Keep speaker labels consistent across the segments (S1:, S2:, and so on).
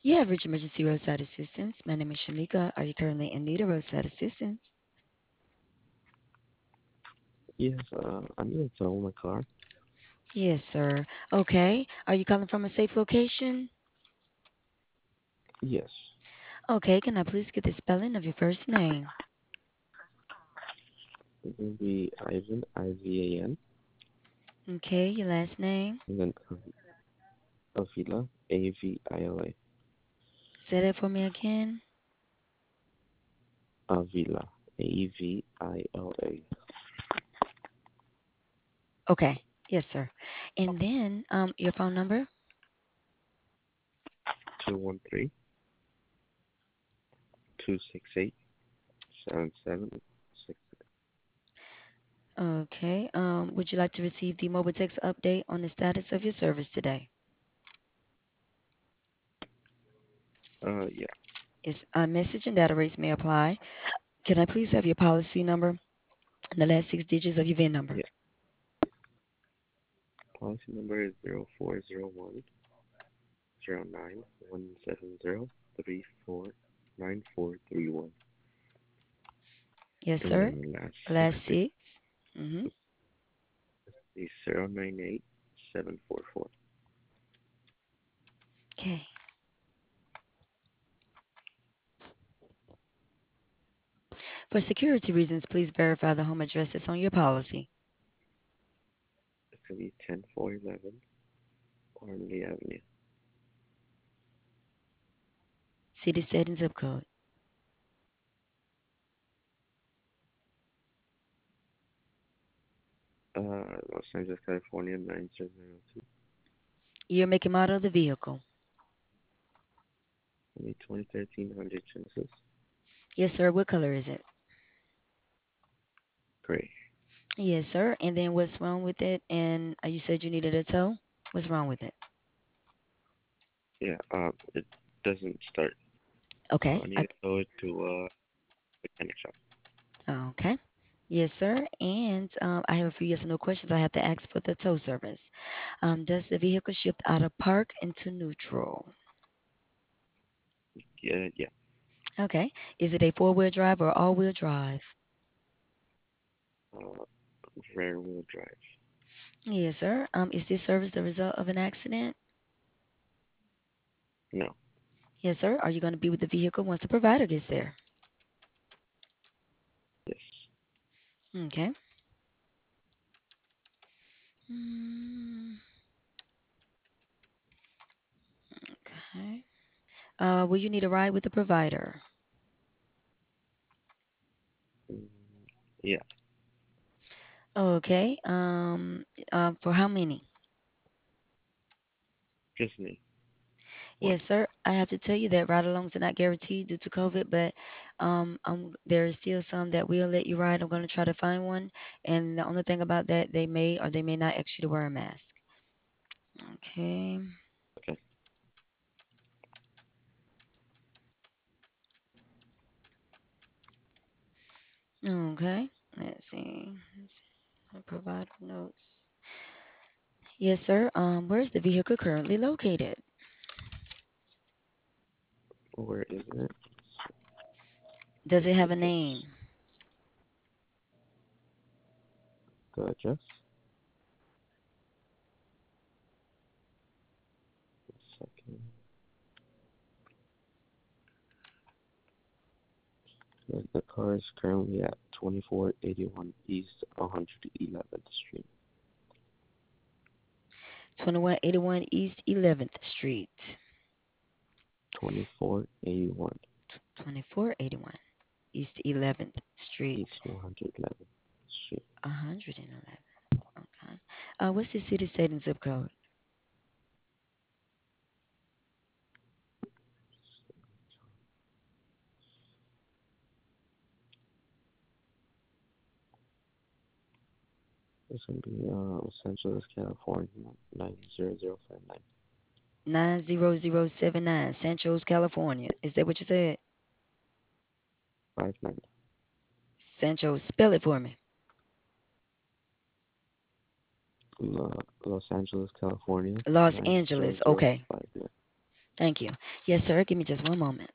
S1: You have reached emergency roadside assistance. My name is Shamika. Are you currently in need of roadside assistance?
S2: Yes, I need to tow my car.
S1: Yes, sir. Okay. Are you calling from a safe location?
S2: Yes,
S1: Okay. Can I please get the spelling of your first name?
S2: it will be Ivan, Ivan,
S1: Okay. Your last name?
S2: and then Avila, Avila,
S1: Say that for me again.
S2: Avila, Avila,
S1: Okay. Yes, sir. And then your phone number?
S2: 213-268-7766.
S1: Okay. Would you like to receive the mobile text update on the status of your service today?
S2: Yeah,
S1: Yes, message and data rates may apply. Can I please have your policy number and the last 6 digits of your VIN number?
S2: yeah. Policy number is 0401-09-170-349431.
S1: Yes,
S2: And
S1: sir.
S2: then the last six
S1: Last
S2: digits
S1: six. Mm-hmm.
S2: is 098744.
S1: Okay. For security reasons, please verify the home address that's on your policy.
S2: It's going to be 10411 Armley Avenue.
S1: City, state, and zip code.
S2: Los Angeles, California 97002.
S1: Year, make, and model of the vehicle.
S2: Only 2013 Hyundai Genesis.
S1: Yes, sir. What color is it?
S2: Gray.
S1: Yes, sir. And then what's wrong with it? And you said you needed a tow. What's wrong with it?
S2: Yeah, it doesn't start. So
S1: Okay.
S2: I need to tow it to mechanic shop.
S1: Okay. Yes, sir. And I have a few yes or no questions I have to ask for the tow service. Does the vehicle shift out of park into neutral?
S2: Yeah, yeah.
S1: Okay. Is it a four-wheel drive or all-wheel drive?
S2: Uh, Rear wheel drive.
S1: Yes, sir. Is this service the result of an accident?
S2: No.
S1: Yes, sir. Are you going to be with the vehicle once the provider gets there?
S2: Yes.
S1: Okay. Mm, okay. Will you need a ride with the provider?
S2: Mm, yeah.
S1: Okay. For how many?
S2: Just me. One.
S1: Yes, sir. I have to tell you that ride-alongs are not guaranteed due to COVID, but there is still some that will let you ride. I'm going to try to find one, and the only thing about that, they may or they may not ask you to wear a mask. Okay.
S2: Okay.
S1: Okay. Let's see. Provide notes. Yes, sir. Where is the vehicle currently located?
S2: Where is it?
S1: Does
S2: What's
S1: it have
S2: the
S1: a
S2: address?
S1: name?
S2: The address? Second. The car is currently at 2481 East 111th Street.
S1: 2181 East 11th Street.
S2: 2481
S1: 2481 East 11th
S2: East
S1: Street.
S2: 111th Street.
S1: 111. Okay. What's the city, state, and zip code?
S2: It's gonna be Los Angeles, California 90059.
S1: 90079, Sancho's, California. Is that what you said?
S2: 59.
S1: Sancho, spell it for me.
S2: Los Angeles, California
S1: Los Angeles. Okay.
S2: 90059.
S1: Thank you. Yes, sir. Give me just one moment.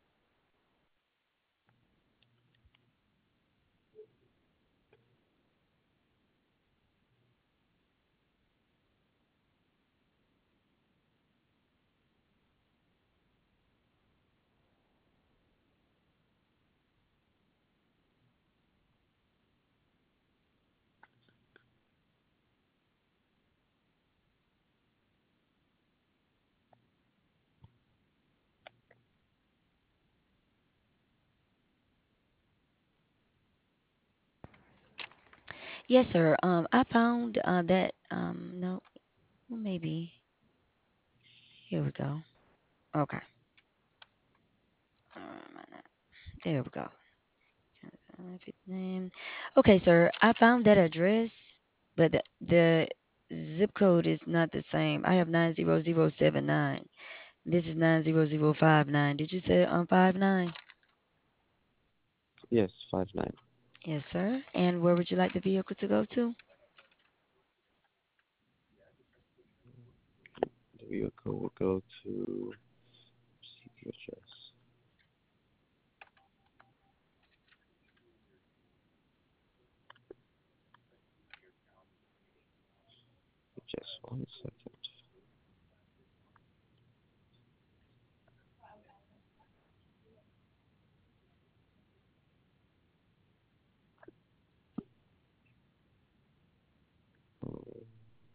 S1: Yes, sir. I found that no, well, maybe here we go. Okay. There we go. Name. Okay, sir. I found that address, but the zip code is not the same. I have 90079. This is 90059. Did you say 59?
S2: Yes, 59.
S1: Yes, sir. And where would you like the vehicle to go to?
S2: The vehicle will go to see the address. Just 1 second. Um,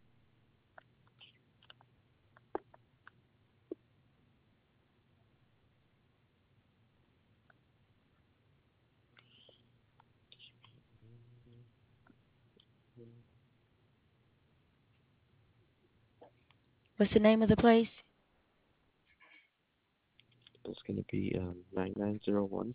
S1: What's the name of the place?
S2: it's gonna be 9901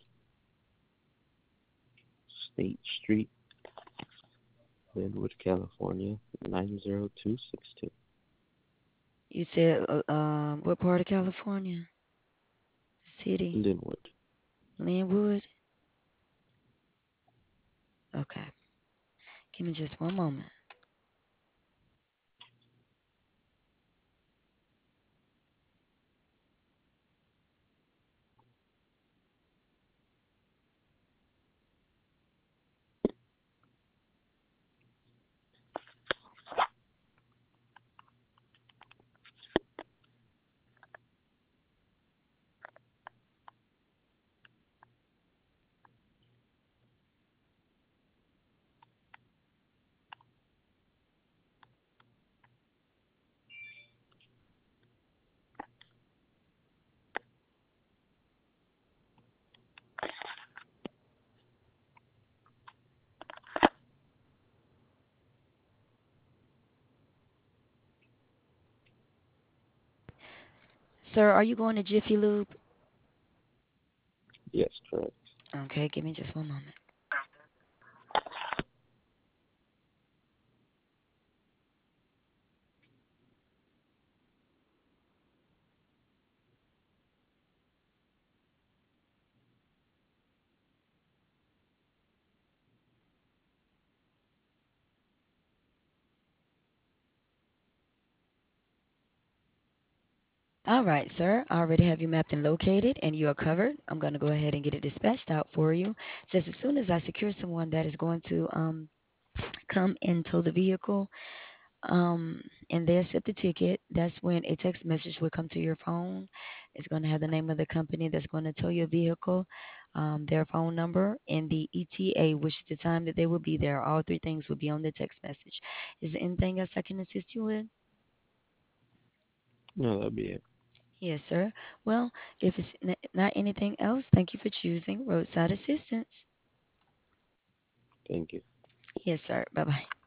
S2: State Street, Linwood, California 90262.
S1: You said what part of California? City?
S2: Linwood.
S1: Linwood? Okay. Give me just one moment. Sir, are you going to Jiffy Lube?
S2: Yes, correct.
S1: Okay, give me just one moment. All right, sir. I already have you mapped and located, and you are covered. I'm going to go ahead and get it dispatched out for you. Just as soon as I secure someone that is going to come and tow the vehicle, and they accept the ticket, that's when a text message will come to your phone. It's going to have the name of the company that's going to tow your vehicle, their phone number, and the ETA, which is the time that they will be there. All three things will be on the text message. Is there anything else I can assist you with?
S2: No, that'll be it.
S1: Yes, sir. Well, if it's not anything else, thank you for choosing roadside assistance.
S2: Thank you.
S1: Yes, sir. Bye bye.